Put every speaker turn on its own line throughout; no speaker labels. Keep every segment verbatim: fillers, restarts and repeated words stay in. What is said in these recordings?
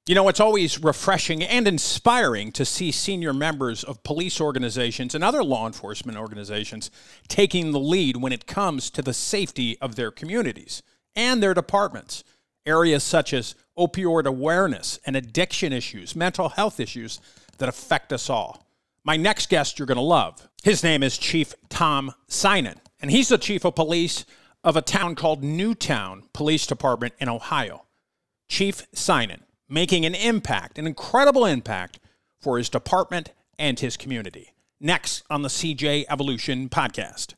You know, it's always refreshing and inspiring to see senior members of police organizations and other law enforcement organizations taking the lead when it comes to the safety of their communities and their departments. Areas such as opioid awareness and addiction issues, mental health issues that affect us all. My next guest you're going to love. His name is Chief Tom Synan, and he's the chief of police of a town called Newtown Police Department in Ohio. Chief Synan, making an impact, an incredible impact for his department and his community. Next on the C J Evolution Podcast.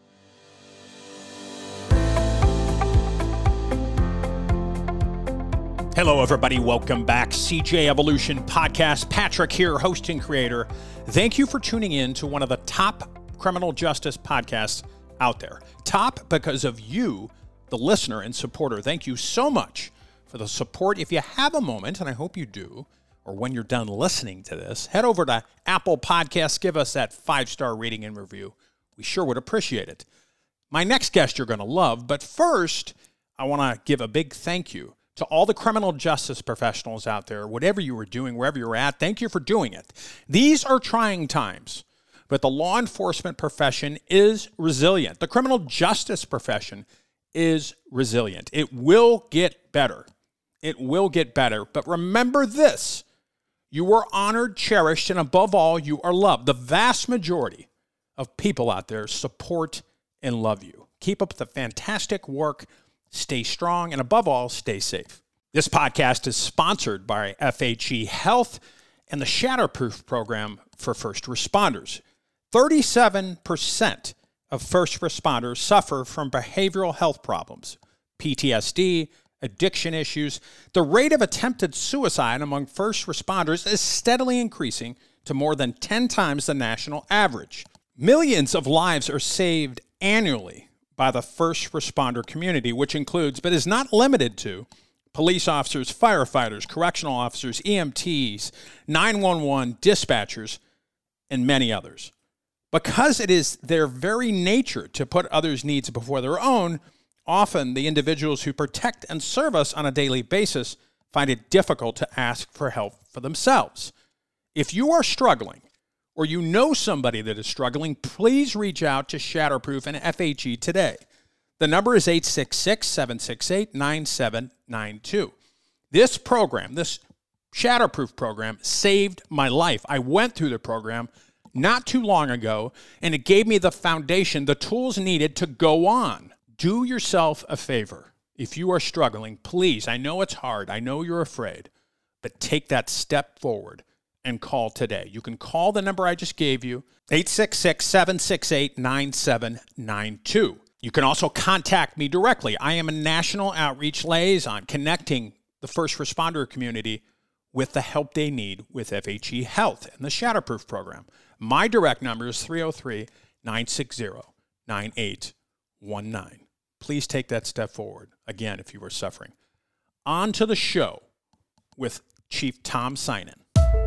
Hello, everybody. Welcome back. C J Evolution Podcast. Patrick here, host and creator. Thank you for tuning in to one of the top criminal justice podcasts out there. Top because of you, the listener and supporter. Thank you so much for the support. If you have a moment, and I hope you do, or when you're done listening to this, head over to Apple Podcasts, give us that five-star rating and review. We sure would appreciate it. My next guest you're going to love, but first, I want to give a big thank you to all the criminal justice professionals out there, whatever you were doing, wherever you're at. Thank you for doing it. These are trying times, but the law enforcement profession is resilient. The criminal justice profession is resilient. It will get better. It will get better. But remember this, you are honored, cherished, and above all, you are loved. The vast majority of people out there support and love you. Keep up the fantastic work. Stay strong, and above all, stay safe. This podcast is sponsored by F H E Health and the Shatterproof Program for First Responders. thirty-seven percent of first responders suffer from behavioral health problems, P T S D, addiction issues. The rate of attempted suicide among first responders is steadily increasing to more than ten times the national average. Millions of lives are saved annually by the first responder community, which includes, but is not limited to, police officers, firefighters, correctional officers, E M Ts, nine one one dispatchers, and many others. Because it is their very nature to put others' needs before their own, often the individuals who protect and serve us on a daily basis find it difficult to ask for help for themselves. If you are struggling, or you know somebody that is struggling, please reach out to Shatterproof and F H E today. The number is eight six six, seven six eight, nine seven nine two. This program, this Shatterproof program, saved my life. I went through the program not too long ago, and it gave me the foundation, the tools needed to go on. Do yourself a favor. If you are struggling, please, I know it's hard, I know you're afraid, but take that step forward and call today. You can call the number I just gave you, eight six six, seven six eight, nine seven nine two. You can also contact me directly. I am a national outreach liaison connecting the first responder community with the help they need with F H E Health and the Shatterproof program. My direct number is three oh three, nine six zero, nine eight one nine. Please take that step forward, again, if you are suffering. On to the show with Chief Tom Synan.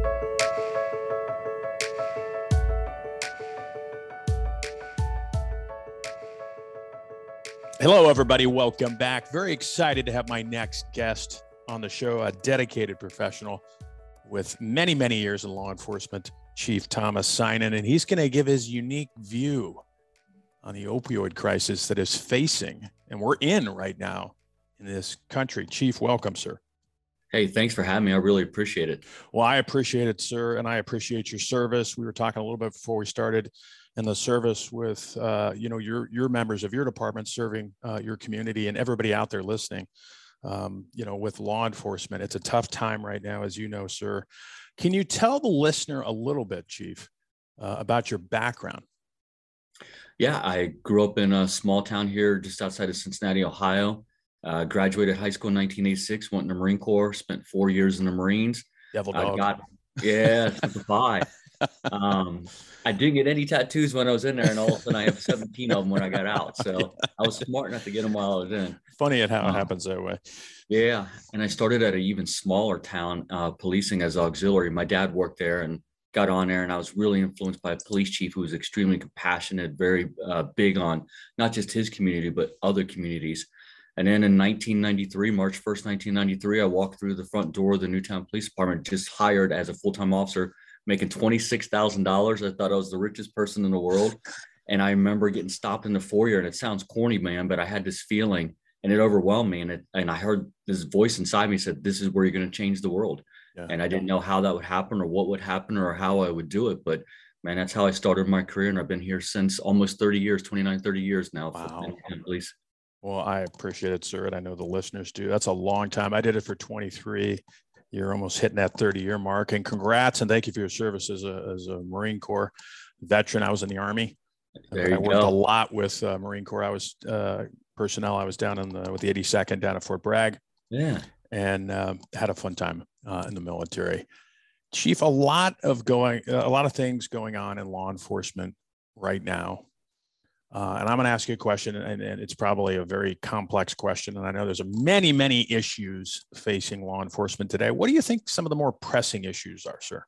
Hello, everybody. Welcome back. Very excited to have my next guest on the show, a dedicated professional with many, many years in law enforcement, Chief Thomas Synan, and he's going to give his unique view on the opioid crisis that is facing, and we're in right now in this country. Chief, welcome, sir.
Hey, thanks for having me. I really appreciate it.
Well, I appreciate it, sir, and I appreciate your service. We were talking a little bit before we started, and the service with, uh, you know, your your members of your department serving uh, your community and everybody out there listening, um, you know, with law enforcement. It's a tough time right now, as you know, sir. Can you tell the listener a little bit, Chief, uh, about your background?
Yeah, I grew up in a small town here just outside of Cincinnati, Ohio. Uh, graduated high school in nineteen eighty-six, went in the Marine Corps, spent four years in the Marines.
Devil dog.
I got, yeah, five. Um, I didn't get any tattoos when I was in there, and all of a sudden I have seventeen of them when I got out. So yeah. I was smart enough to get them while I was in.
Funny at how
um,
it happens that way.
Yeah, and I started at an even smaller town, uh, policing as auxiliary. My dad worked there and got on there, and I was really influenced by a police chief who was extremely compassionate, very uh, big on not just his community, but other communities. And then in nineteen ninety-three, March first, nineteen ninety-three, I walked through the front door of the Newtown Police Department, just hired as a full-time officer, making twenty-six thousand dollars. I thought I was the richest person in the world. And I remember getting stopped in the foyer, and it sounds corny, man, but I had this feeling and it overwhelmed me. And it, and I heard this voice inside me said, this is where you're going to change the world. Yeah. And I didn't know how that would happen or what would happen or how I would do it. But man, that's how I started my career. And I've been here since almost thirty years, twenty-nine, thirty years now.
Wow.
In police.
Well, I appreciate it, sir. And I know the listeners do. That's a long time. I did it for twenty-three. You're almost hitting that thirty year mark, and congrats. And thank you for your service as a, as a Marine Corps veteran. I was in the Army.
There you
I worked
go.
a lot with uh, Marine Corps. I was uh, personnel. I was down in the, with the eighty-second down at Fort Bragg.
Yeah.
And uh, had a fun time uh, in the military. Chief, a lot of going, a lot of things going on in law enforcement right now. Uh, and I'm going to ask you a question, and, and it's probably a very complex question. And I know there's a many, many issues facing law enforcement today. What do you think some of the more pressing issues are, sir?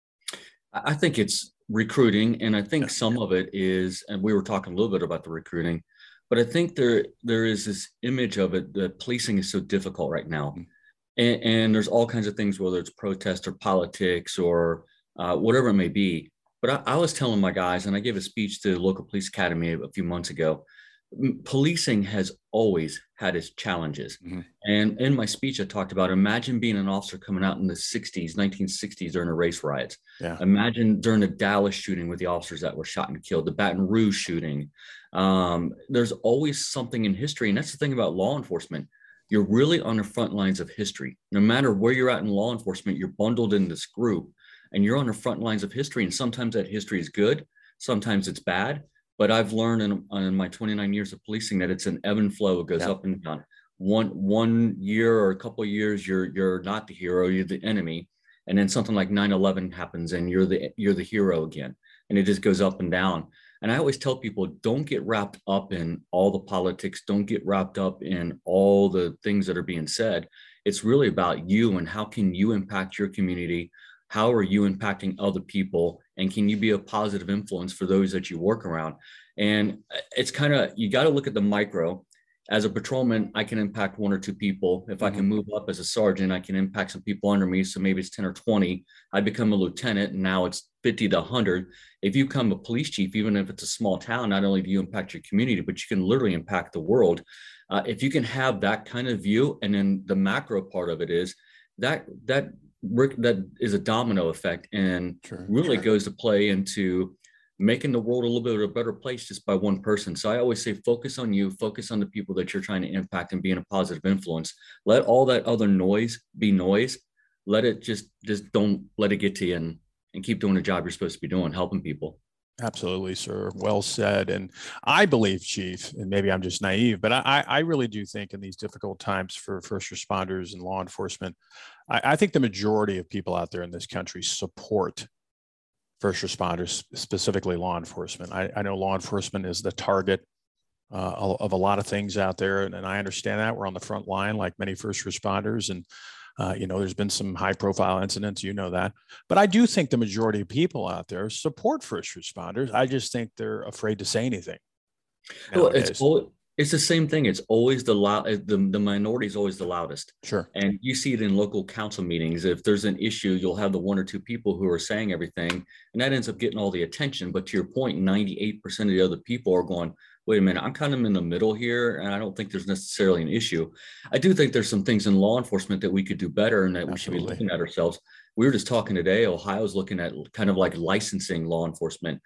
I think it's recruiting. And I think some of it is, and we were talking a little bit about the recruiting, but I think there there is this image of it that policing is so difficult right now. Mm-hmm. and, and there's all kinds of things, whether it's protest or politics or uh, whatever it may be. But I, I was telling my guys, and I gave a speech to the local police academy a few months ago, policing has always had its challenges. Mm-hmm. And in my speech, I talked about, imagine being an officer coming out in the sixties, nineteen sixties during the race riots. Yeah. Imagine during the Dallas shooting with the officers that were shot and killed, the Baton Rouge shooting. Um, there's always something in history. And that's the thing about law enforcement. You're really on the front lines of history. No matter where you're at in law enforcement, you're bundled in this group and you're on the front lines of history. And sometimes that history is good. Sometimes it's bad. But I've learned in, in my twenty-nine years of policing that it's an ebb and flow. It goes yeah. up and down. One one year or a couple of years, you're you're not the hero, you're the enemy. And then something like nine eleven happens and you're the you're the hero again. And it just goes up and down. And I always tell people, don't get wrapped up in all the politics. Don't get wrapped up in all the things that are being said. It's really about you and how can you impact your community? How are you impacting other people? And can you be a positive influence for those that you work around? And it's kind of, you got to look at the micro. As a patrolman, I can impact one or two people. If mm-hmm. I can move up as a sergeant, I can impact some people under me. So maybe it's ten or twenty. I become a lieutenant and now it's fifty to one hundred. If you become a police chief, even if it's a small town, not only do you impact your community, but you can literally impact the world. Uh, if you can have that kind of view, and then the macro part of it is that, that, that is a domino effect and sure, really sure. goes to play into making the world a little bit of a better place just by one person. So I always say, focus on you, focus on the people that you're trying to impact and being a positive influence. Let all that other noise be noise. Let it just, just don't let it get to you, and, and keep doing the job you're supposed to be doing, helping people.
Absolutely, sir. Well said. And I believe, Chief, and maybe I'm just naive, but I, I really do think in these difficult times for first responders and law enforcement, I, I think the majority of people out there in this country support first responders, specifically law enforcement. I, I know law enforcement is the target uh, of a lot of things out there, and, and I understand that. We're on the front line like many first responders, and uh, you know, there's been some high-profile incidents, you know that. But I do think the majority of people out there support first responders. I just think they're afraid to say anything.
Well, it's always, it's the same thing. It's always the loud. The, the minority is always the loudest.
Sure.
And you see it in local council meetings. If there's an issue, you'll have the one or two people who are saying everything, and that ends up getting all the attention. But to your point, ninety-eight percent of the other people are going, wait a minute, I'm kind of in the middle here, and I don't think there's necessarily an issue. I do think there's some things in law enforcement that we could do better and that Absolutely. We should be looking at ourselves. We were just talking today, Ohio's looking at kind of like licensing law enforcement.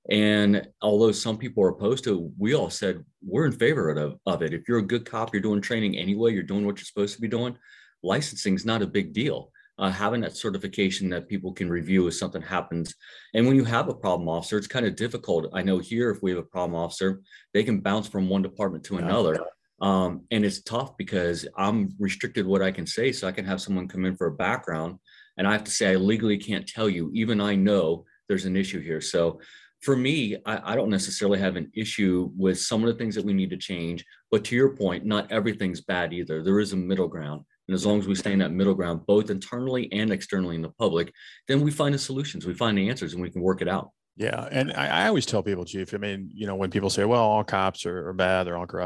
And although some people are opposed to it, we all said we're in favor of, of it. If you're a good cop, you're doing training anyway, you're doing what you're supposed to be doing, licensing is not a big deal. Uh, having that certification that people can review if something happens. And when you have a problem officer, it's kind of difficult. I know here, if we have a problem officer, they can bounce from one department to another. Um, and it's tough because I'm restricted what I can say. So I can have someone come in for a background and I have to say, I legally can't tell you, even I know there's an issue here. So for me, I, I don't necessarily have an issue with some of the things that we need to change. But to your point, not everything's bad either. There is a middle ground. And as long as we stay in that middle ground, both internally and externally in the public, then we find the solutions, we find the answers, and we can work it out.
Yeah. And I, I always tell people, Chief, I mean, you know, when people say, well, all cops are, are bad, they're all corrupt.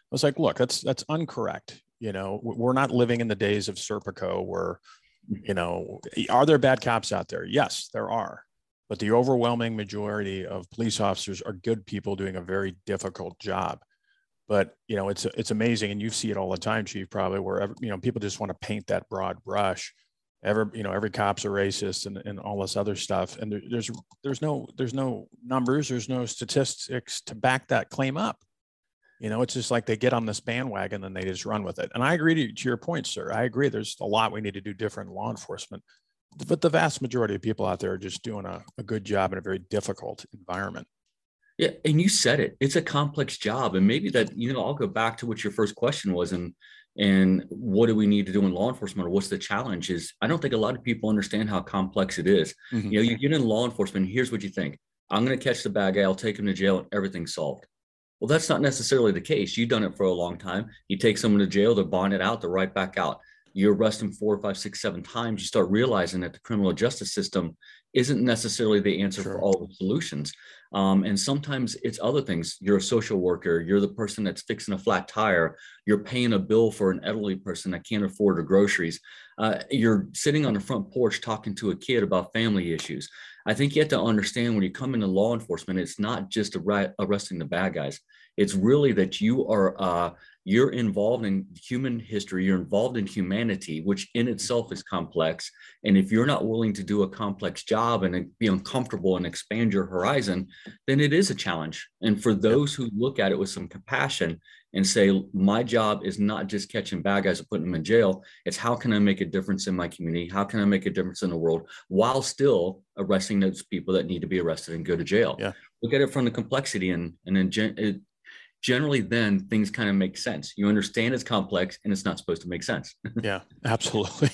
was like, look, that's that's incorrect. You know, we're not living in the days of Serpico where, you know, are there bad cops out there? Yes, there are. But the overwhelming majority of police officers are good people doing a very difficult job. But, you know, it's it's amazing. And you see it all the time, Chief, probably, where, you know, people just want to paint that broad brush. Ever, you know, every cop's a racist and, and all this other stuff. And there, there's there's no there's no numbers, there's no statistics to back that claim up. You know, it's just like they get on this bandwagon and they just run with it. And I agree to, to your point, sir. I agree. There's a lot we need to do different in law enforcement. But the vast majority of people out there are just doing a, a good job in a very difficult environment.
Yeah, and you said it. It's a complex job. And maybe that, you know, I'll go back to what your first question was, and and what do we need to do in law enforcement, or what's the challenge is, I don't think a lot of people understand how complex it is. Mm-hmm. You know, you get in law enforcement, here's what you think. I'm going to catch the bad guy, I'll take him to jail, and everything's solved. Well, that's not necessarily the case. You've done it for a long time. You take someone to jail, they're bonded out, they're right back out. You arrest them four, five, six, seven times. You start realizing that the criminal justice system isn't necessarily the answer sure. for all the solutions. Um, and sometimes it's other things. You're a social worker. You're the person that's fixing a flat tire. You're paying a bill for an elderly person that can't afford her groceries. Uh, you're sitting on the front porch talking to a kid about family issues. I think you have to understand when you come into law enforcement, it's not just ar- arresting the bad guys. It's really that you are uh, you're involved in human history, you're involved in humanity, which in itself is complex. And if you're not willing to do a complex job and be uncomfortable and expand your horizon, then it is a challenge. And for those who look at it with some compassion and say, my job is not just catching bad guys and putting them in jail, it's how can I make a difference in my community? How can I make a difference in the world while still arresting those people that need to be arrested and go to jail?
Yeah.
Look at it from the complexity, and, and then gen- it, generally then things kind of make sense. You understand it's complex and it's not supposed to make sense.
Yeah, absolutely.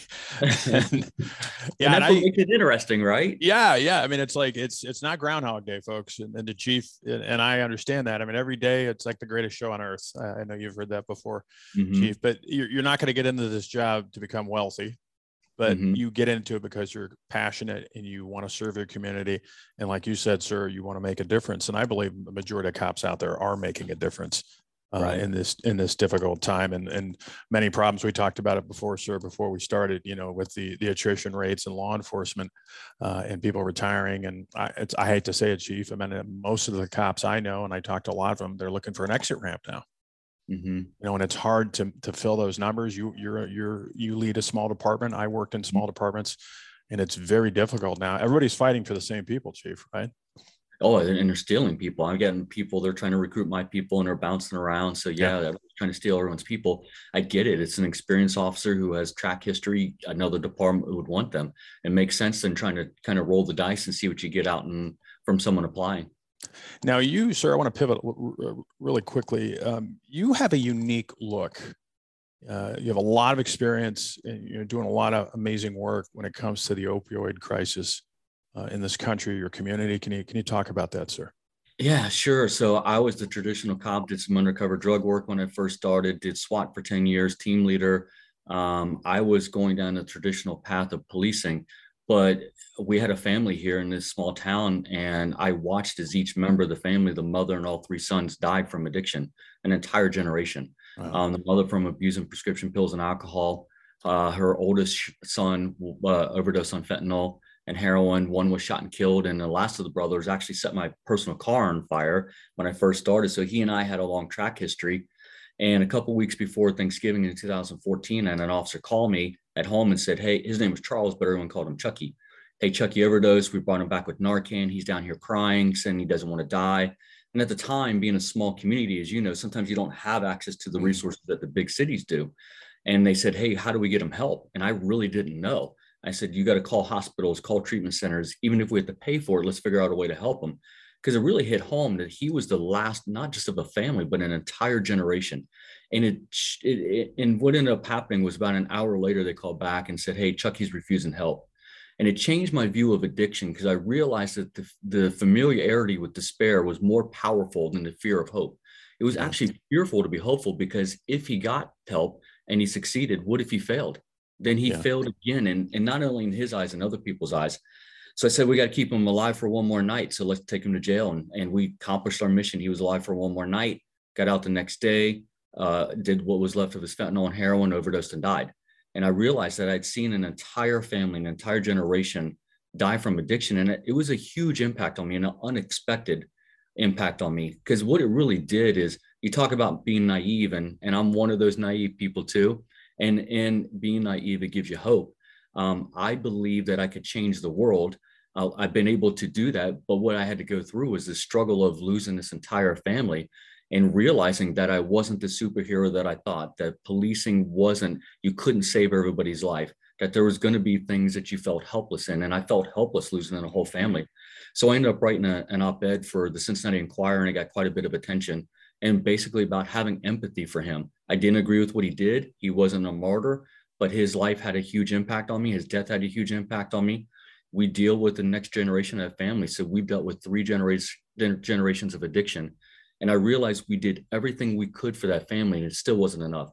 and,
yeah, and that's what makes it interesting, right?
Yeah, yeah. I mean, it's like it's it's not Groundhog Day, folks. And, and the Chief and I understand that. I mean, every day it's like the greatest show on earth. Uh, I know you've heard that before, mm-hmm. Chief. But you're, you're not going to get into this job to become wealthy. But mm-hmm. you get into it because you're passionate and you want to serve your community. And like you said, sir, you want to make a difference. And I believe the majority of cops out there are making a difference uh, right. in this in this difficult time. And, and many problems, we talked about it before, sir, before we started, you know, with the, the attrition rates in law enforcement uh, and people retiring. And I, it's, I hate to say it, Chief. I mean, most of the cops I know, and I talked to a lot of them, they're looking for an exit ramp now. Mm-hmm. You know, and it's hard to to fill those numbers. You you're you're you lead a small department. I worked in small mm-hmm. departments, and it's very difficult now. Everybody's fighting for the same people, Chief, right?
Oh, and they're stealing people. I'm getting people. They're trying to recruit my people, and they're bouncing around. So yeah, yeah. they're trying to steal everyone's people. I get it. It's an experienced officer who has track history. Another department would want them. It makes sense than trying to kind of roll the dice and see what you get out and from someone applying.
Now, you, sir, I want to pivot really quickly. Um, you have a unique look. Uh, you have a lot of experience, and you're doing a lot of amazing work when it comes to the opioid crisis uh, in this country, your community. Can you can you talk about that, sir?
Yeah, sure. So I was the traditional cop, did some undercover drug work when I first started, did SWAT for ten years, team leader. Um, I was going down the traditional path of policing. But we had a family here in this small town, and I watched as each member of the family, the mother and all three sons, died from addiction, an entire generation. Wow. Um, the mother from abusing prescription pills and alcohol. Uh, her oldest son uh, overdosed on fentanyl and heroin. One was shot and killed, and the last of the brothers actually set my personal car on fire when I first started. So he and I had a long track history. And a couple of weeks before Thanksgiving in two thousand fourteen, and an officer called me at home and said, hey, his name was Charles, but everyone called him Chucky. Hey, Chucky overdosed. We brought him back with Narcan. He's down here crying, saying he doesn't want to die. And at the time, being a small community, as you know, sometimes you don't have access to the resources that the big cities do. And they said, hey, how do we get him help? And I really didn't know. I said, you got to call hospitals, call treatment centers. Even if we have to pay for it, let's figure out a way to help him. Because it really hit home that he was the last, not just of a family, but an entire generation. And it, it, it and what ended up happening was about an hour later, they called back and said, hey, Chucky's refusing help. And it changed my view of addiction, because I realized that the, the familiarity with despair was more powerful than the fear of hope. It was actually fearful to be hopeful, because if he got help and he succeeded, what if he failed? Then he yeah. failed again. And, and not only in his eyes and other people's eyes. So I said, we got to keep him alive for one more night. So let's take him to jail. And, and we accomplished our mission. He was alive for one more night, got out the next day. uh, did what was left of his fentanyl and heroin, overdosed and died. And I realized that I'd seen an entire family, an entire generation die from addiction. And it, it was a huge impact on me, an unexpected impact on me. Because what it really did is, you talk about being naive, and, and I'm one of those naive people too. And in being naive, it gives you hope. Um, I believe that I could change the world. Uh, I've been able to do that. But what I had to go through was the struggle of losing this entire family and realizing that I wasn't the superhero that I thought, that policing wasn't, you couldn't save everybody's life, that there was going to be things that you felt helpless in. And I felt helpless losing a whole family. So I ended up writing a, an op-ed for the Cincinnati Enquirer, and it got quite a bit of attention, and basically about having empathy for him. I didn't agree with what he did. He wasn't a martyr, but his life had a huge impact on me. His death had a huge impact on me. We deal with the next generation of family. So we've dealt with three generations generations of addiction. And I realized we did everything we could for that family, and it still wasn't enough.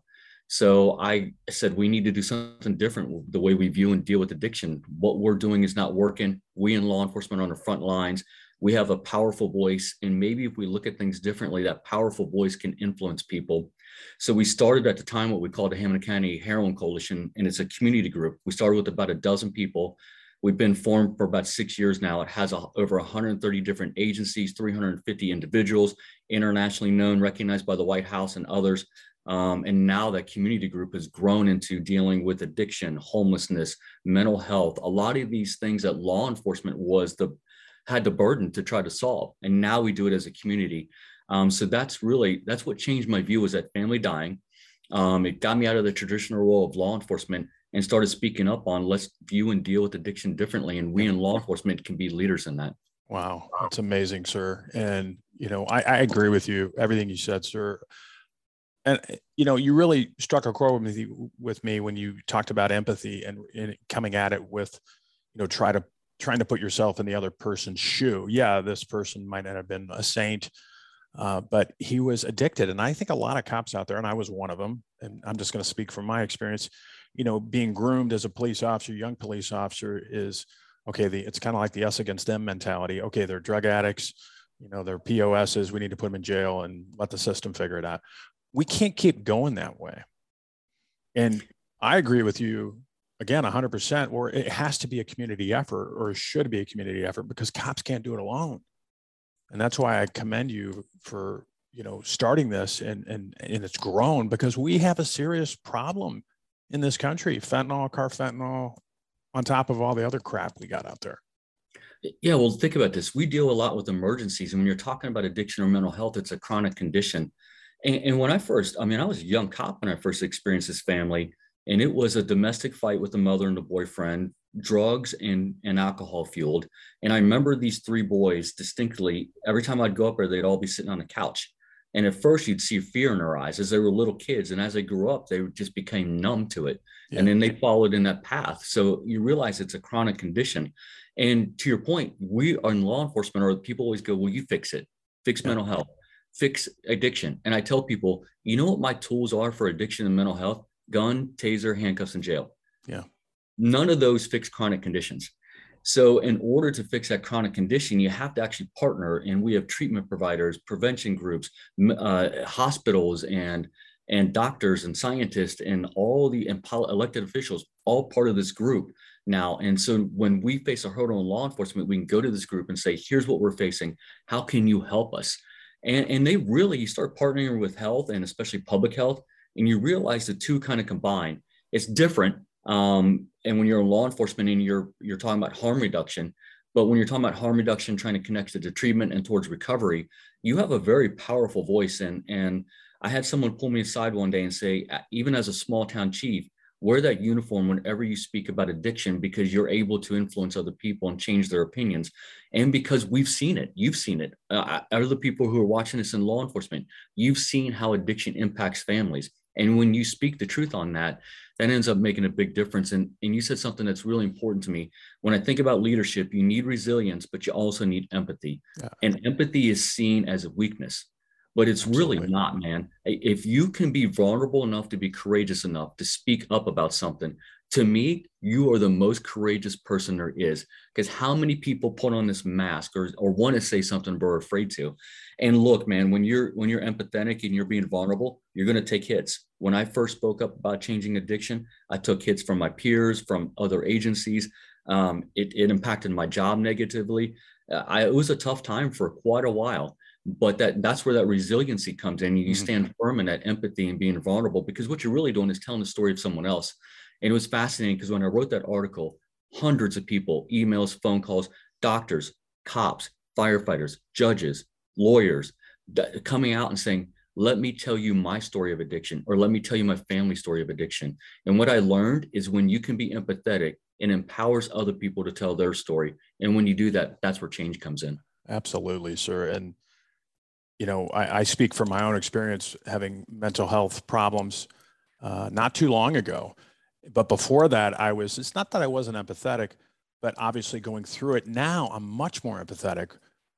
So I said, we need to do something different, the way we view and deal with addiction. What we're doing is not working. We in law enforcement are on the front lines. We have a powerful voice. And maybe if we look at things differently, that powerful voice can influence people. So we started at the time what we called the Hamilton County Heroin Coalition, and it's a community group. We started with about a dozen people. We've been formed for about six years now. It has a, over one hundred thirty different agencies, three hundred fifty individuals, internationally known, recognized by the White House and others. Um, and now that community group has grown into dealing with addiction, homelessness, mental health, a lot of these things that law enforcement was the had the burden to try to solve. And now we do it as a community. Um, so that's really, that's what changed my view, was that family dying. Um, it got me out of the traditional role of law enforcement and started speaking up on, let's view and deal with addiction differently. And we in law enforcement can be leaders in that.
Wow. That's amazing, sir. And, you know, I, I agree with you, everything you said, sir. And, you know, you really struck a chord with me, with me when you talked about empathy and, and coming at it with, you know, try to, trying to put yourself in the other person's shoe. Yeah, this person might not have been a saint, uh, but he was addicted. And I think a lot of cops out there, and I was one of them, and I'm just going to speak from my experience, you know, being groomed as a police officer, young police officer is, okay, the, it's kind of like the us against them mentality. Okay, they're drug addicts, you know, they're P O Ss, we need to put them in jail and let the system figure it out. We can't keep going that way. And I agree with you, again, one hundred percent, or it has to be a community effort, or it should be a community effort, because cops can't do it alone. And that's why I commend you for, you know, starting this, and, and, and it's grown, because we have a serious problem in this country, fentanyl, carfentanil, on top of all the other crap we got out there.
Yeah, well, think about this. We deal a lot with emergencies. And when you're talking about addiction or mental health, it's a chronic condition. And, and when I first, I mean, I was a young cop when I first experienced this family, and it was a domestic fight with the mother and the boyfriend, drugs and, and alcohol fueled. And I remember these three boys distinctly. Every time I'd go up there, they'd all be sitting on the couch. And at first you'd see fear in their eyes as they were little kids. And as they grew up, they just became numb to it. Yeah. And then they followed in that path. So you realize it's a chronic condition. And to your point, we are in law enforcement, or people always go, well, you fix it, fix yeah. mental health, fix addiction. And I tell people, you know what my tools are for addiction and mental health? Gun, taser, handcuffs, and jail.
Yeah.
None of those fix chronic conditions. So in order to fix that chronic condition, you have to actually partner. And we have treatment providers, prevention groups, uh, hospitals, and, and doctors and scientists, and all the elected officials, all part of this group now. And so when we face a hurdle in law enforcement, we can go to this group and say, here's what we're facing. How can you help us? And, and they really, you start partnering with health, and especially public health, and you realize the two kind of combine. It's different. Um, and when you're in law enforcement and you're, you're talking about harm reduction, but when you're talking about harm reduction, trying to connect it to treatment and towards recovery, you have a very powerful voice. And, and I had someone pull me aside one day and say, even as a small town chief, wear that uniform whenever you speak about addiction, because you're able to influence other people and change their opinions. And because we've seen it, you've seen it. Uh, other people who are watching this in law enforcement, you've seen how addiction impacts families. And when you speak the truth on that, that ends up making a big difference. And, and you said something that's really important to me. When I think about leadership, you need resilience, but you also need empathy. Yeah. And empathy is seen as a weakness, but it's Absolutely. Really not, man. If you can be vulnerable enough to be courageous enough to speak up about something, To me, you are the most courageous person there is, because how many people put on this mask or, or want to say something but are afraid to? And look, man, when you're when you're empathetic and you're being vulnerable, you're going to take hits. When I first spoke up about changing addiction, I took hits from my peers, from other agencies. Um, it, it impacted my job negatively. Uh, I, it was a tough time for quite a while, but that that's where that resiliency comes in. You stand mm-hmm. firm in that empathy and being vulnerable, because what you're really doing is telling the story of someone else. And it was fascinating because when I wrote that article, hundreds of people, emails, phone calls, doctors, cops, firefighters, judges, lawyers, coming out and saying, let me tell you my story of addiction, or let me tell you my family story of addiction. And what I learned is when you can be empathetic, it empowers other people to tell their story. And when you do that, that's where change comes in.
Absolutely, sir. And, you know, I, I speak from my own experience having mental health problems uh, not too long ago. But before that, I was, it's not that I wasn't empathetic, but obviously going through it now, I'm much more empathetic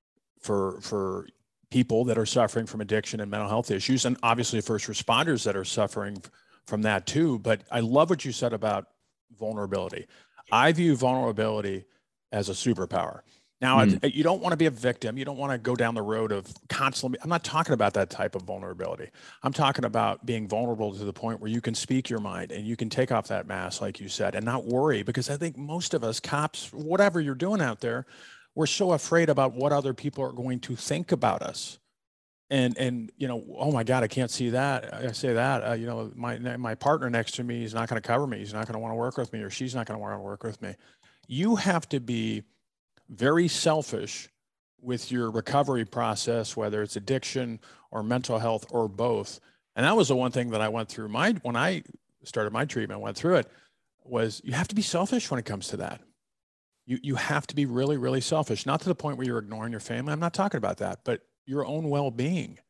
for, for people that are suffering from addiction and mental health issues, and obviously first responders that are suffering from that too. But I love what you said about vulnerability. I view vulnerability as a superpower. Now, mm. you don't want to be a victim. You don't want to go down the road of constantly, I'm not talking about that type of vulnerability. I'm talking about being vulnerable to the point where you can speak your mind and you can take off that mask, like you said, and not worry. Because I think most of us cops, whatever you're doing out there, we're so afraid about what other people are going to think about us. And, and, you know, oh my God, I can't see that. I say that, uh, you know, my, my partner next to me is not going to cover me. He's not going to want to work with me, or she's not going to want to work with me. You have to be very selfish with your recovery process, whether it's addiction or mental health or both. And that was the one thing that I went through my, when I started my treatment, went through it, was you have to be selfish when it comes to that. You, you have to be really, really selfish, not to the point where you're ignoring your family. I'm not talking about that, but your own well-being.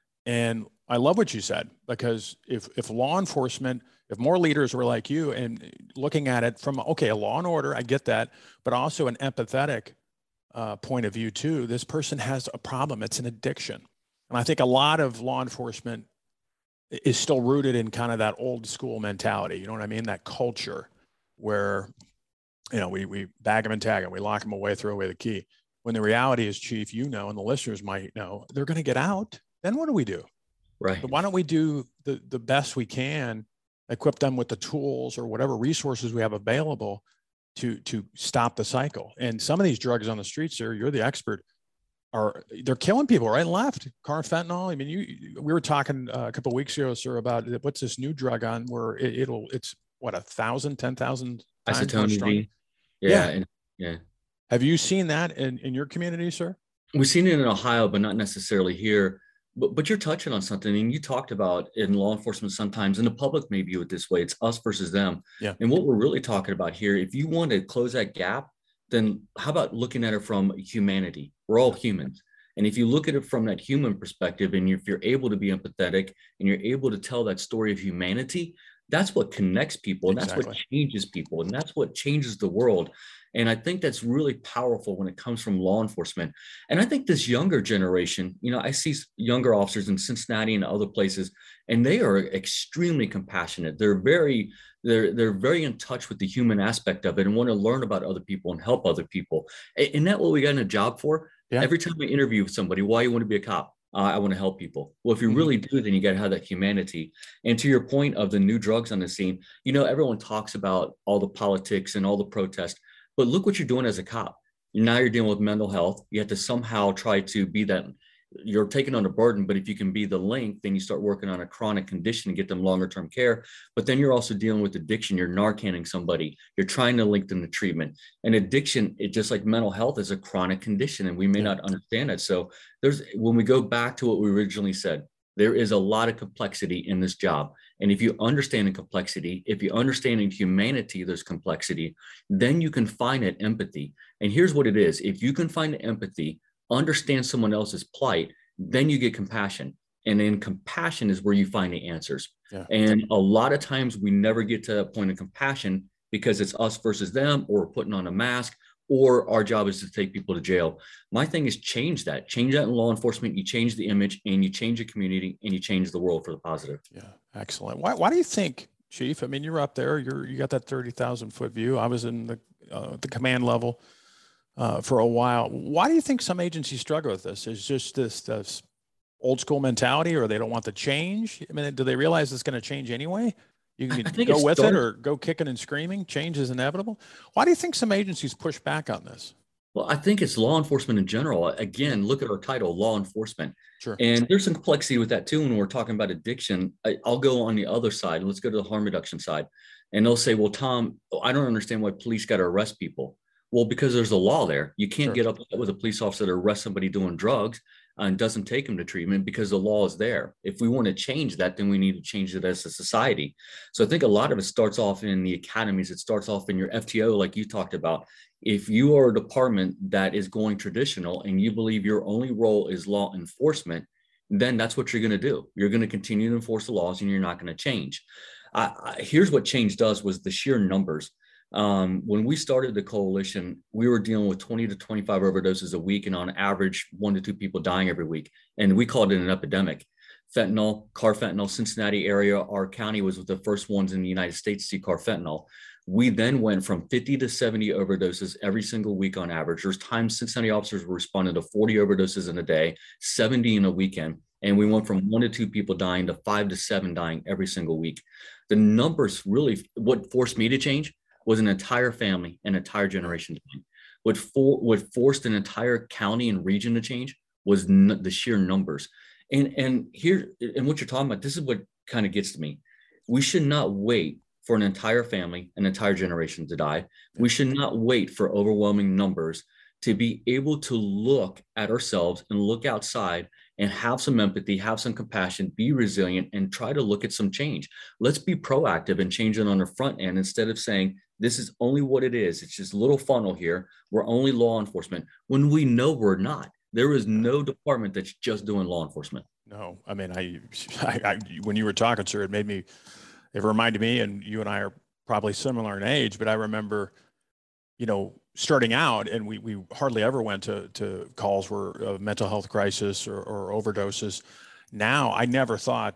And I love what you said, because if, if law enforcement, if more leaders were like you and looking at it from, okay, a law and order, I get that, but also an empathetic uh, point of view too, this person has a problem. It's an addiction. And I think a lot of law enforcement is still rooted in kind of that old school mentality. You know what I mean? That culture where, you know, we, we bag them and tag them, we lock them away, throw away the key. When the reality is, Chief, you know, and the listeners might know, they're going to get out. Then what do we do?
Right.
But why don't we do the, the best we can, equip them with the tools or whatever resources we have available to, to stop the cycle. And some of these drugs on the streets, sir, you're the expert, are they're killing people right and left. Carfentanil. I mean, you, we were talking uh, a couple of weeks ago, sir, about what's this new drug on where it, it'll, it's what, a thousand, ten thousand times more strong.
Yeah.
Yeah.
And, yeah.
Have you seen that in, in your community, sir?
We've seen it in Ohio, but not necessarily here. But, but you're touching on something, and you talked about in law enforcement sometimes, and the public may view it this way. It's us versus them.
Yeah.
And what we're really talking about here, if you want to close that gap, then how about looking at it from humanity? We're all humans. And if you look at it from that human perspective, and if you're able to be empathetic and you're able to tell that story of humanity, that's what connects people. And exactly. That's what changes people. And that's what changes the world. And I think that's really powerful when it comes from law enforcement. And I think this younger generation, you know, I see younger officers in Cincinnati and other places, and they are extremely compassionate. They're very, they're, they're very in touch with the human aspect of it and want to learn about other people and help other people. Isn't that what we got in a job for?
Yeah.
Every time I interview somebody, why you want to be a cop? Uh, I want to help people. Well, if you really do, then you got to have that humanity. And to your point of the new drugs on the scene, you know, everyone talks about all the politics and all the protests, but look what you're doing as a cop. Now you're dealing with mental health. You have to somehow try to be that. You're taking on a burden, but if you can be the link, then you start working on a chronic condition and get them longer term care. But then you're also dealing with addiction. You're Narcaning somebody. You're trying to link them to treatment. And addiction, it just like mental health, is a chronic condition, and we may yeah. not understand it. So there's, when we go back to what we originally said, there is a lot of complexity in this job. And if you understand the complexity, if you understand in humanity, there's complexity, then you can find that empathy. And here's what it is. If you can find the empathy, understand someone else's plight, then you get compassion. And then compassion is where you find the answers. Yeah. And a lot of times we never get to a point of compassion because it's us versus them, or putting on a mask, or our job is to take people to jail. My thing is change that, change that in law enforcement. You change the image, and you change the community, and you change the world for the positive.
Yeah. Excellent. Why, why do you think, Chief. I mean, you're up there. You're you got that thirty thousand foot view. I was in the uh, the command level uh, for a while. Why do you think some agencies struggle with this? Is just this, this old school mentality, or they don't want the change? I mean, do they realize it's going to change anyway? You can
I think
go
it
with
started,
it or go kicking and screaming. Change is inevitable. Why do you think some agencies push back on this?
well, I think it's law enforcement in general. Again, look at our title, law enforcement.
Sure.
And there's some complexity with that too. When we're talking about addiction, I, I'll go on the other side. Let's go to the harm reduction side. And they'll say, well, Tom, I don't understand why police got to arrest people. Well, because there's a law there. You can't
Sure.
get upset with a police officer to arrest somebody doing drugs and doesn't take them to treatment because the law is there. If we want to change that, then we need to change it as a society. So I think a lot of it starts off in the academies. It starts off in your F T O, like you talked about. If you are a department that is going traditional and you believe your only role is law enforcement, then that's what you're going to do. You're going to continue to enforce the laws and you're not going to change. I, I, here's what change does was the sheer numbers. Um, when we started the coalition, we were dealing with twenty to twenty-five overdoses a week and on average, one to two people dying every week. And we called it an epidemic. Fentanyl, carfentanil, Cincinnati area, our county was the first ones in the United States to see carfentanil. We then went from fifty to seventy overdoses every single week on average. There's times Cincinnati officers were responding to forty overdoses in a day, seventy in a weekend. And we went from one to two people dying to five to seven dying every single week. The numbers really, what forced me to change was an entire family, an entire generation to change. What, for, what forced an entire county and region to change was n- the sheer numbers. And, and here, and what you're talking about, this is what kind of gets to me. We should not wait for an entire family, an entire generation to die. We should not wait for overwhelming numbers to be able to look at ourselves and look outside and have some empathy, have some compassion, be resilient, and try to look at some change. Let's be proactive and change it on the front end instead of saying, this is only what it is. It's just a little funnel here. We're only law enforcement when we know we're not. There is no department that's just doing law enforcement.
No, I mean, I, I, I when you were talking, sir, it made me, it reminded me, and you and I are probably similar in age, but I remember, you know, starting out, and we we hardly ever went to to calls where of mental health crisis or, or overdoses. Now, I never thought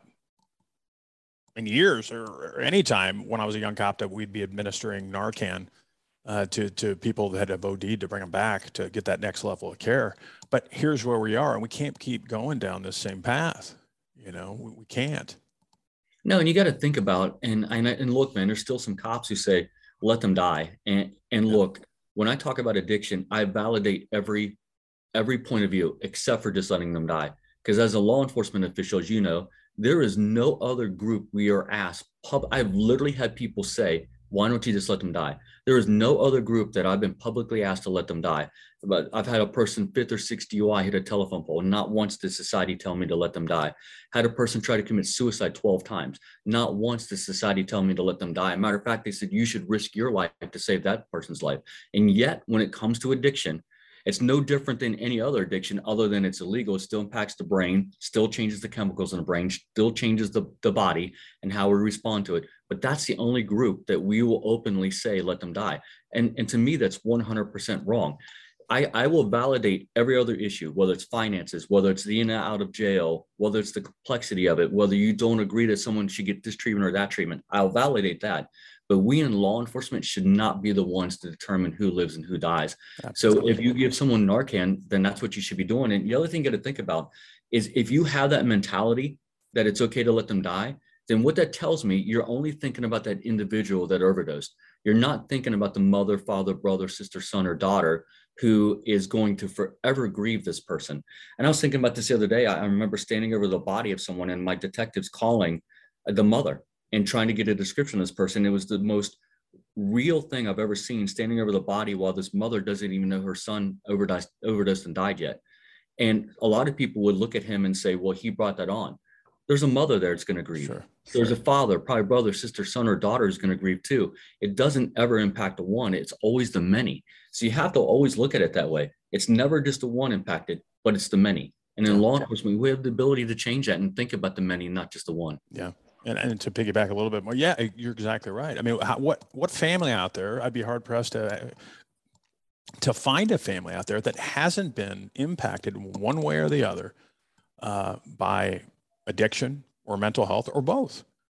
in years or, or any time when I was a young cop that we'd be administering Narcan uh, to to people that have O D'd to bring them back to get that next level of care. But here's where we are, and we can't keep going down this same path. You know, we, we can't.
No, and you got to think about, and, and and look, man, there's still some cops who say, let them die. And and
Yeah.
look, when I talk about addiction, I validate every every point of view except for just letting them die. Because as a law enforcement official, as you know, there is no other group we are asked. Pub- I've literally had people say, why don't you just let them die? There is no other group that I've been publicly asked to let them die. But I've had a person fifth or sixth D U I hit a telephone pole. Not once did society tell me to let them die. Had a person try to commit suicide twelve times. Not once did society tell me to let them die. As a matter of fact, they said you should risk your life to save that person's life. And yet, when it comes to addiction, it's no different than any other addiction other than it's illegal. It still impacts the brain, still changes the chemicals in the brain, still changes the, the body and how we respond to it. But that's the only group that we will openly say, let them die. And, and to me, that's one hundred percent wrong. I, I will validate every other issue, whether it's finances, whether it's the in and out of jail, whether it's the complexity of it, whether you don't agree that someone should get this treatment or that treatment. I'll validate that. But we in law enforcement should not be the ones to determine who lives and who dies. Absolutely. So if you give someone Narcan, then that's what you should be doing. And the other thing you got to think about is if you have that mentality that it's okay to let them die, then what that tells me, you're only thinking about that individual that overdosed. You're not thinking about the mother, father, brother, sister, son, or daughter who is going to forever grieve this person. And I was thinking about this the other day. I remember standing over the body of someone and my detectives calling the mother and trying to get a description of this person. It was the most real thing I've ever seen, standing over the body while this mother doesn't even know her son overdosed, overdosed and died yet. And a lot of people would look at him and say, well, he brought that on. There's a mother there that's going to grieve. Sure, There's sure. a father, probably brother, sister, son, or daughter is going to grieve too. It doesn't ever impact the one. It's always the many. So you have to always look at it that way. It's never just the one impacted, but it's the many. And in yeah. law enforcement, we have the ability to change that and think about the many, not just the one.
Yeah. And, and to piggyback a little bit more, yeah, you're exactly right. I mean, how, what what family out there? I'd be hard pressed to to find a family out there that hasn't been impacted one way or the other uh, by addiction or mental health or both.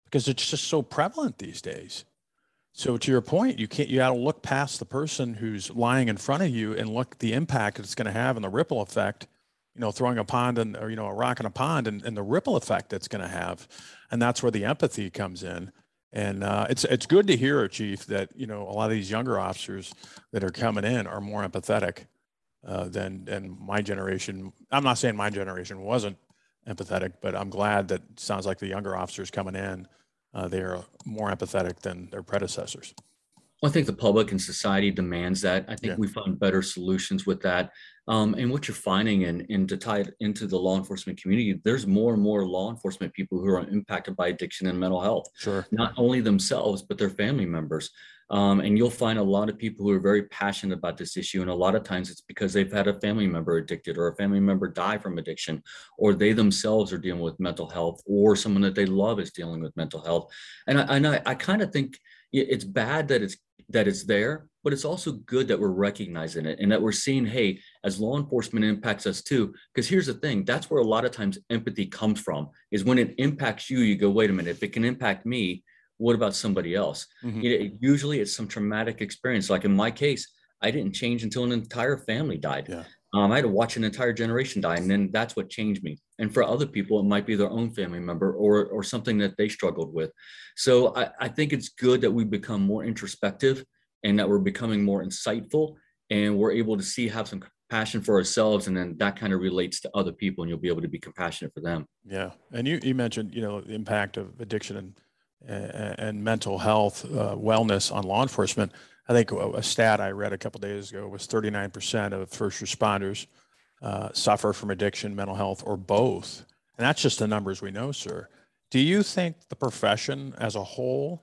because it's just so prevalent these days. So to your point, you can't, you got to look past the person who's lying in front of you and look at the impact it's going to have and the ripple effect, you know, throwing a pond and, or, you know, a rock in a pond and, and the ripple effect that's going to have. And that's where the empathy comes in. And uh, it's, it's good to hear, Chief, that, you know, a lot of these younger officers that are coming in are more empathetic uh, than, than my generation. I'm not saying my generation wasn't empathetic, but I'm glad that it sounds like the younger officers coming in, uh, they're more empathetic than their predecessors.
Well, I think the public and society demands that. I think yeah. we found better solutions with that. Um, and what you're finding, and, and to tie it into the law enforcement community, there's more and more law enforcement people who are impacted by addiction and mental health.
Sure.
Not only themselves, but their family members. Um, and you'll find a lot of people who are very passionate about this issue. And a lot of times it's because they've had a family member addicted, or a family member die from addiction, or they themselves are dealing with mental health, or someone that they love is dealing with mental health. And I, and I, I kind of think it's bad that it's that it's there, but it's also good that we're recognizing it and that we're seeing, hey, as law enforcement impacts us too, because here's the thing, that's where a lot of times empathy comes from, is when it impacts you, you go, wait a minute, if it can impact me, what about somebody else? Mm-hmm. It, usually it's some traumatic experience. Like in my case, I didn't change until an entire family died.
Yeah.
Um, I had to watch an entire generation die, and then that's what changed me. And for other people, it might be their own family member or or something that they struggled with. So I, I think it's good that we become more introspective and that we're becoming more insightful, and we're able to see, have some compassion for ourselves, and then that kind of relates to other people, and you'll be able to be compassionate for them.
Yeah, and you you mentioned, you know, the impact of addiction and and, and mental health uh, wellness on law enforcement. I think a stat I read a couple of days ago was thirty-nine percent of first responders uh, suffer from addiction, mental health, or both. And that's just the numbers we know, sir. Do you think the profession as a whole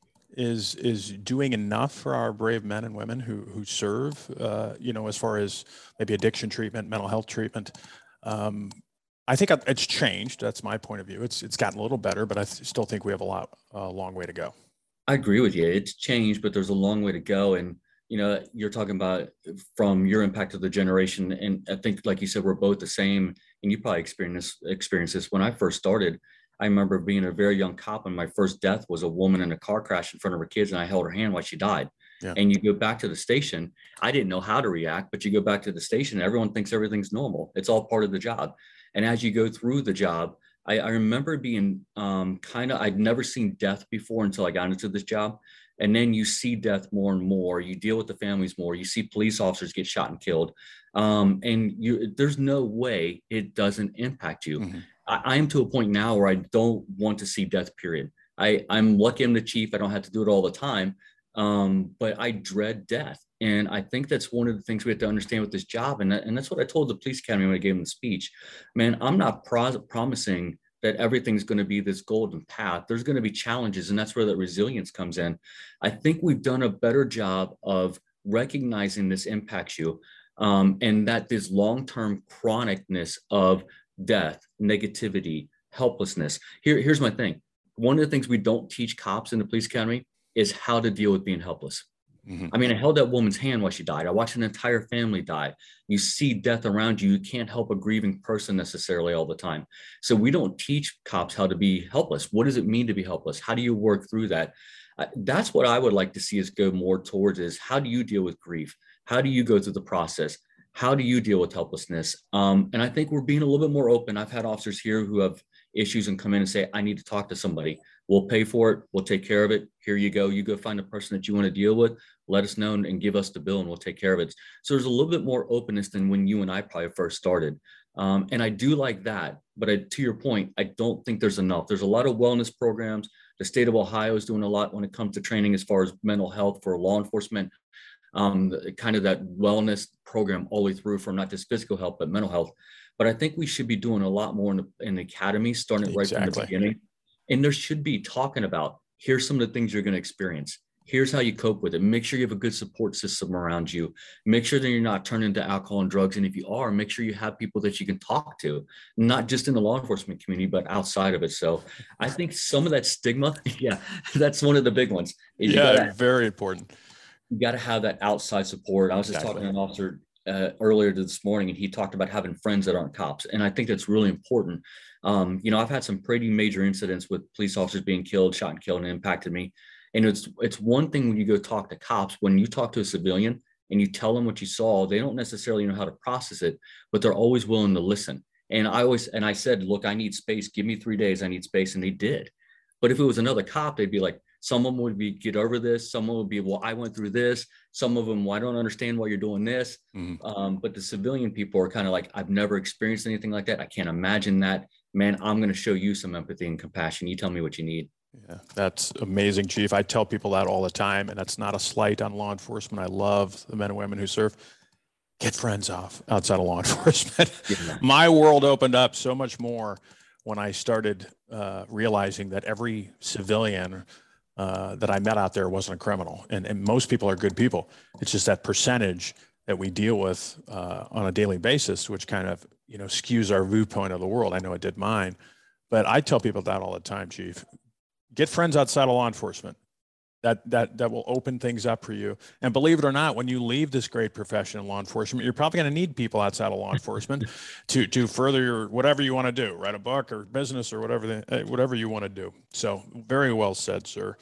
is is doing enough for our brave men and women who who serve, uh, you know, as far as maybe addiction treatment, mental health treatment? Um, I think it's changed. That's my point of view. It's it's gotten a little better, but I th- still think we have a lot, a long way to go.
I agree with you. It's changed, but there's a long way to go. And, you know, you're talking about from your impact of the generation. And I think, like you said, we're both the same. And you probably experienced this, experienced this. When I first started, I remember being a very young cop, and my first death was a woman in a car crash in front of her kids, and I held her hand while she died. Yeah. And you go back to the station, I didn't know how to react, but you go back to the station, everyone thinks everything's normal. It's all part of the job. And as you go through the job, I, I remember being um, kind of, I'd never seen death before until I got into this job. And then you see death more and more. You deal with the families more. You see police officers get shot and killed. Um, and you, there's no way it doesn't impact you. Mm-hmm. I, I am to a point now where I don't want to see death, period. I, I'm lucky I'm the chief. I don't have to do it all the time. Um, but I dread death. And I think that's one of the things we have to understand with this job. And, that, and that's what I told the police academy when I gave them the speech. Man, I'm not pro- promising that everything's going to be this golden path. There's going to be challenges, and that's where that resilience comes in. I think we've done a better job of recognizing this impacts you, um, and that this long-term chronicness of death, negativity, helplessness. Here, here's my thing. One of the things we don't teach cops in the police academy is how to deal with being helpless. Mm-hmm. I mean, I held that woman's hand while she died. I watched an entire family die. You see death around you. You can't help a grieving person necessarily all the time. So we don't teach cops how to be helpless. What does it mean to be helpless? How do you work through that? Uh, that's what I would like to see us go more towards, is how do you deal with grief? How do you go through the process? How do you deal with helplessness? Um, and I think we're being a little bit more open. I've had officers here who have issues and come in and say, I need to talk to somebody. We'll pay for it. We'll take care of it. Here you go. You go find a person that you want to deal with. Let us know and give us the bill, and we'll take care of it. So there's a little bit more openness than when you and I probably first started. Um, and I do like that. But I, to your point, I don't think there's enough. There's a lot of wellness programs. The state of Ohio is doing a lot when it comes to training as far as mental health for law enforcement. Um, kind of that wellness program all the way through, from not just physical health, but mental health. But I think we should be doing a lot more in the, in the academy, starting right exactly. from the beginning. And there should be talking about, here's some of the things you're going to experience. Here's how you cope with it. Make sure you have a good support system around you. Make sure that you're not turning to alcohol and drugs. And if you are, make sure you have people that you can talk to, not just in the law enforcement community, but outside of it. So I think some of that stigma, yeah, that's one of the big ones.
Yeah, gotta, very important.
You got to have that outside support. I was exactly. just talking to an officer uh, earlier this morning, and he talked about having friends that aren't cops. And I think that's really important. Um, you know, I've had some pretty major incidents with police officers being killed, shot and killed, and it impacted me. And it's it's one thing when you go talk to cops, when you talk to a civilian and you tell them what you saw, they don't necessarily know how to process it, but they're always willing to listen. And I always, and I said, look, I need space. Give me three days. I need space. And they did. But if it was another cop, they'd be like, someone would be, get over this. Someone would be, well, I went through this. Some of them, well, I don't understand why you're doing this. Mm-hmm. Um, but the civilian people are kind of like, I've never experienced anything like that. I can't imagine that. Man, I'm going to show you some empathy and compassion. You tell me what you need.
Yeah, that's amazing, Chief. I tell people that all the time, and that's not a slight on law enforcement. I love the men and women who serve. Get friends off outside of law enforcement. Yeah. My world opened up so much more when I started uh, realizing that every civilian uh, that I met out there wasn't a criminal. And, and most people are good people. It's just that percentage that we deal with uh, on a daily basis, which kind of, you know, skews our viewpoint of the world. I know it did mine, but I tell people that all the time, Chief. Get friends outside of law enforcement. That, that, that will open things up for you. And believe it or not, when you leave this great profession in law enforcement, you're probably going to need people outside of law enforcement to, to further your, whatever you want to do, write a book or business or whatever, the, whatever you want to do. So very well said, sir.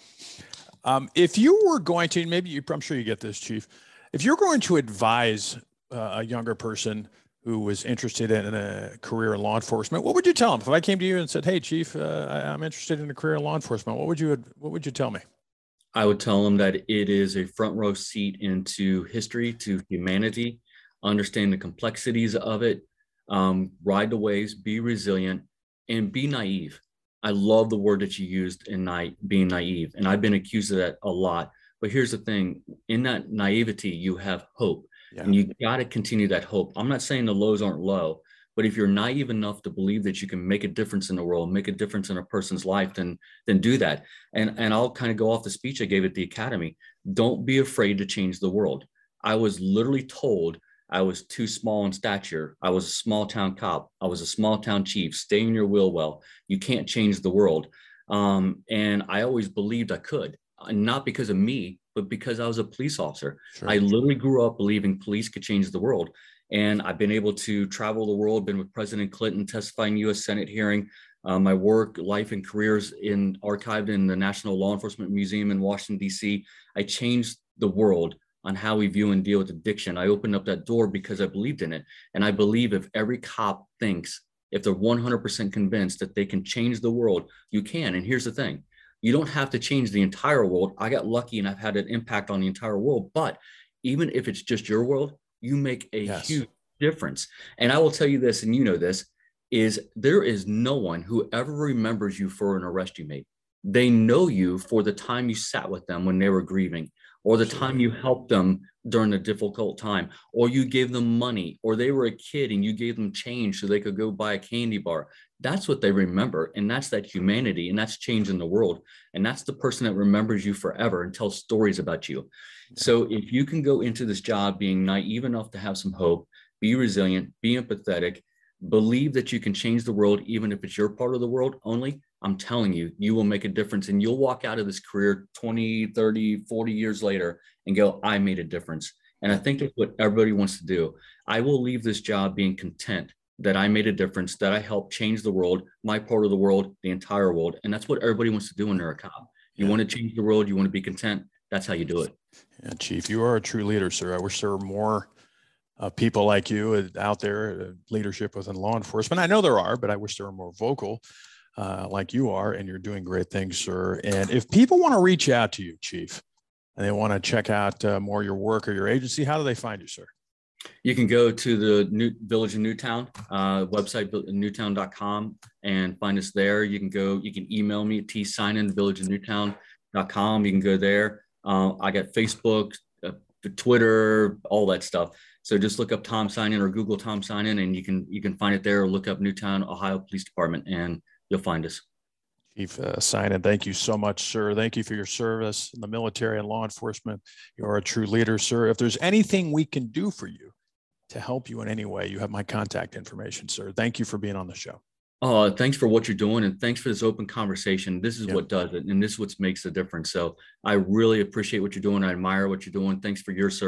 Um, if you were going to, maybe you, I'm sure you get this, Chief, if you're going to advise uh, a younger person who was interested in a career in law enforcement, what would you tell them? If I came to you and said, hey, Chief, uh, I'm interested in a career in law enforcement, what would you, what would you tell me?
I would tell them that it is a front row seat into history, to humanity, understand the complexities of it, um, ride the waves, be resilient, and be naive. I love the word that you used in na- being naive, and I've been accused of that a lot. But here's the thing, in that naivety, you have hope, yeah. and you got to continue that hope. I'm not saying the lows aren't low, but if you're naive enough to believe that you can make a difference in the world, make a difference in a person's life, then, then do that. And, and I'll kind of go off the speech I gave at the Academy. Don't be afraid to change the world. I was literally told I was too small in stature. I was a small town cop. I was a small town chief. Stay in your will well. You can't change the world. Um, and I always believed I could, not because of me, but because I was a police officer. Sure. I literally grew up believing police could change the world. And I've been able to travel the world, been with President Clinton, testifying U S Senate hearing. Uh, my work, life, and careers in archived in the National Law Enforcement Museum in Washington, D C. I changed the world on how we view and deal with addiction. I opened up that door because I believed in it. And I believe if every cop thinks, if they're one hundred percent convinced that they can change the world, you can. And here's the thing. You don't have to change the entire world. I got lucky and I've had an impact on the entire world. But even if it's just your world, you make a yes. huge difference. And I will tell you this, and you know this, is there is no one who ever remembers you for an arrest you made. They know you for the time you sat with them when they were grieving, or the time you helped them during a difficult time, or you gave them money, or they were a kid and you gave them change so they could go buy a candy bar. That's what they remember. And that's that humanity, and that's changing the world. And that's the person that remembers you forever and tells stories about you. So if you can go into this job being naive enough to have some hope, be resilient, be empathetic, believe that you can change the world, even if it's your part of the world only, I'm telling you, you will make a difference. And you'll walk out of this career twenty, thirty, forty years later and go, I made a difference. And I think that's what everybody wants to do. I will leave this job being content that I made a difference, that I helped change the world, my part of the world, the entire world. And that's what everybody wants to do when they're a cop. You yeah. want to change the world, you want to be content. That's how you do it.
Yeah, Chief, you are a true leader, sir. I wish there were more uh, people like you out there, uh, leadership within law enforcement. I know there are, but I wish there were more vocal uh, like you are, and you're doing great things, sir. And if people want to reach out to you, Chief, and they want to check out uh, more your work or your agency, how do they find you, sir?
You can go to the New Village in Newtown uh, website, newtown dot com, and find us there. You can go, you can email me at t signin village in newtown dot com. You can go there. Uh, I got Facebook, uh, Twitter, all that stuff. So just look up Tom Signin or Google Tom Signin, and you can you can find it there, or look up Newtown, Ohio Police Department, and you'll find us.
Chief uh, Signin, thank you so much, sir. Thank you for your service in the military and law enforcement. You are a true leader, sir. If there's anything we can do for you to help you in any way, you have my contact information, sir. Thank you for being on the show.
Oh, thanks for what you're doing, and thanks for this open conversation. This is yep. what does it, and this is what makes the difference. So I really appreciate what you're doing. I admire what you're doing. Thanks for your service.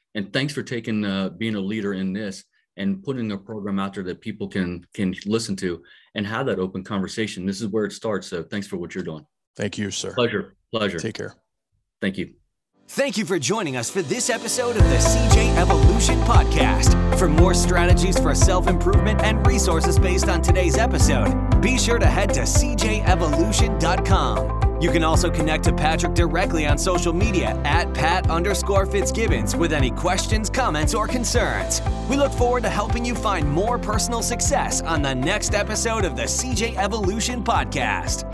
And thanks for taking, uh, being a leader in this and putting a program out there that people can, can listen to and have that open conversation. This is where it starts. So thanks for what you're doing.
Thank you, sir.
Pleasure. Pleasure.
Take care.
Thank you.
Thank you for joining us for this episode of the C J Evolution Podcast. For more strategies for self-improvement and resources based on today's episode, be sure to head to c j evolution dot com. You can also connect to Patrick directly on social media at Pat underscore Fitzgibbons with any questions, comments, or concerns. We look forward to helping you find more personal success on the next episode of the C J Evolution Podcast.